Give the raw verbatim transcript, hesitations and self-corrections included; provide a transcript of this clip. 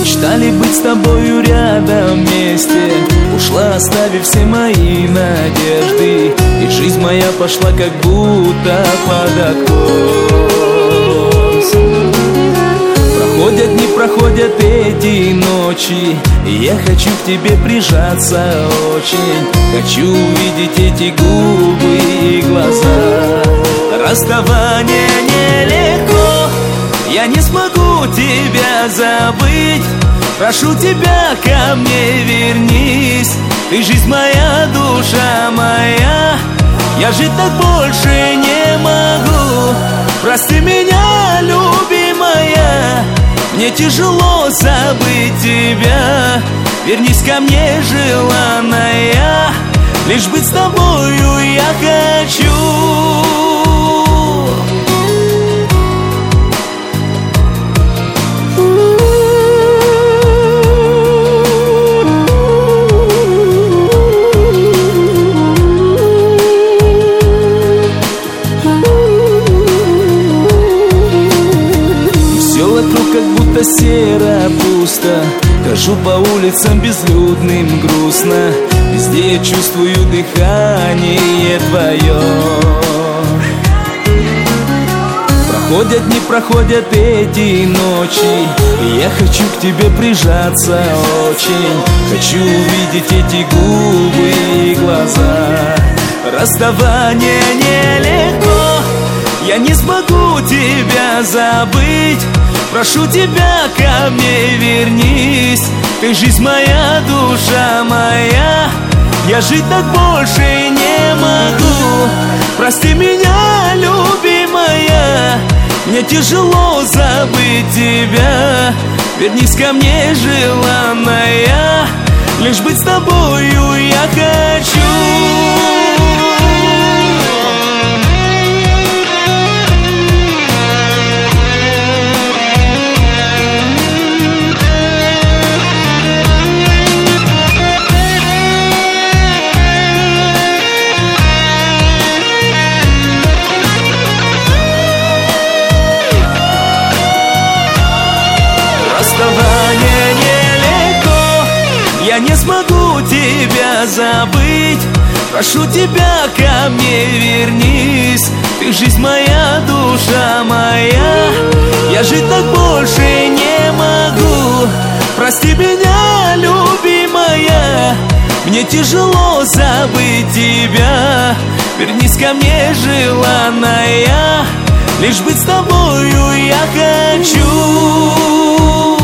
Мечтали быть с тобою рядом вместе. Ушла, оставив все мои надежды, и жизнь моя пошла как будто под откос. Проходят дни, проходят эти ночи, и я хочу к тебе прижаться очень. Хочу увидеть эти губы и глаза. Расставание нелегко, я не смогу тебя забыть. Прошу тебя, ко мне вернись. Ты жизнь моя, душа моя. Я жить так больше не могу. Прости меня, любимая. Мне тяжело забыть тебя. Вернись ко мне, желанная. Лишь быть с тобою я хочу. Как будто серо, пусто. Хожу по улицам безлюдным, грустно. Везде я чувствую дыхание твое. Проходят дни, проходят эти ночи, и я хочу к тебе прижаться очень. Хочу увидеть эти губы и глаза. Расставание нелегко, я не смогу тебя забыть. Прошу тебя, ко мне вернись. Ты жизнь моя, душа моя. Я жить так больше не могу. Прости меня, любимая. Мне тяжело забыть тебя. Вернись ко мне, желанная. Лишь быть с тобою я хочу. Расставание нелегко, я не смогу тебя забыть. Прошу тебя, ко мне вернись. Ты жизнь моя, душа моя. Я жить так больше не могу. Прости меня, любимая. Мне тяжело забыть тебя. Вернись ко мне, желанная. Лишь быть с тобою я хочу.